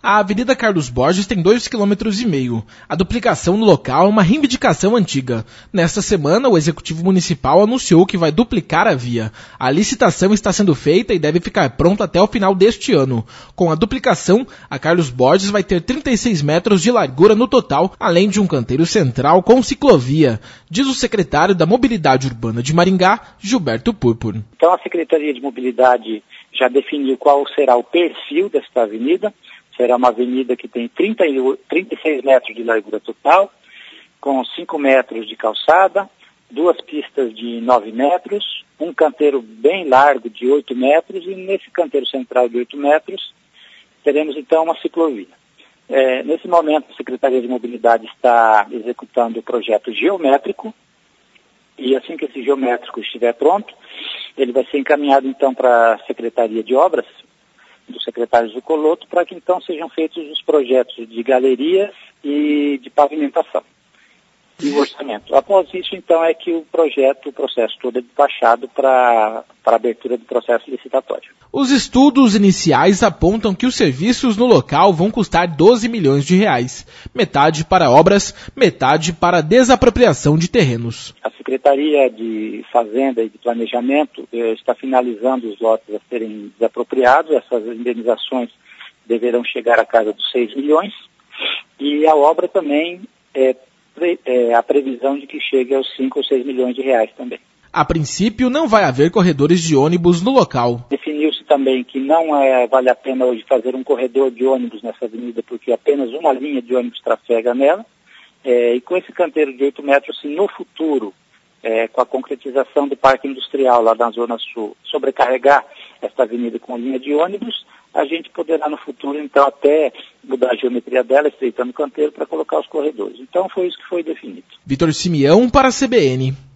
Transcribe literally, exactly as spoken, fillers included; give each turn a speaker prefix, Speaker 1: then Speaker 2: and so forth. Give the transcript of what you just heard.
Speaker 1: A Avenida Carlos Borges tem dois quilômetros e meio. A duplicação no local é uma reivindicação antiga. Nesta semana, o Executivo Municipal anunciou que vai duplicar a via. A licitação está sendo feita e deve ficar pronta até o final deste ano. Com a duplicação, a Carlos Borges vai ter trinta e seis metros de largura no total, além de um canteiro central com ciclovia, diz o secretário da Mobilidade Urbana de Maringá, Gilberto Purpur.
Speaker 2: Então a Secretaria de Mobilidade já definiu qual será o perfil desta avenida. Será uma avenida que tem trinta e seis metros de largura total, com cinco metros de calçada, duas pistas de nove metros, um canteiro bem largo de oito metros e nesse canteiro central de oito metros teremos então uma ciclovia. É, nesse momento a Secretaria de Mobilidade está executando o projeto geométrico e assim que esse geométrico estiver pronto, ele vai ser encaminhado então para a Secretaria de Obras, do secretário Zucoloto, para que então sejam feitos os projetos de galerias e de pavimentação e o orçamento. Após isso, então, é que o projeto, o processo todo é despachado para a abertura do processo licitatório.
Speaker 1: Os estudos iniciais apontam que os serviços no local vão custar doze milhões de reais, metade para obras, metade para desapropriação de terrenos.
Speaker 2: A Secretaria de Fazenda e de Planejamento eh, está finalizando os lotes a serem desapropriados. Essas indenizações deverão chegar à casa dos seis milhões e a obra também é, é a previsão de que chegue aos cinco ou seis milhões de reais também.
Speaker 1: A princípio, não vai haver corredores de ônibus no local.
Speaker 2: Definiu-se também que não é, vale a pena hoje fazer um corredor de ônibus nessa avenida, porque apenas uma linha de ônibus trafega nela. É, e com esse canteiro de oito metros, se no futuro, é, com a concretização do parque industrial lá na Zona Sul, sobrecarregar esta avenida com linha de ônibus, a gente poderá no futuro, então, até mudar a geometria dela, estreitando o canteiro para colocar os corredores. Então, foi isso que foi definido.
Speaker 1: Vitor Simeão para a C B N.